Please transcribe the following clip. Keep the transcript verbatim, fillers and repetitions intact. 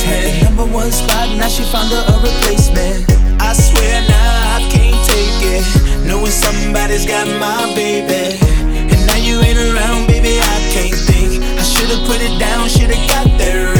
Had the number one spot, now she found her a replacement. I swear now I can't take it, knowing somebody's got my baby. And now you ain't around, baby, I can't think. I should've put it down, should've got there.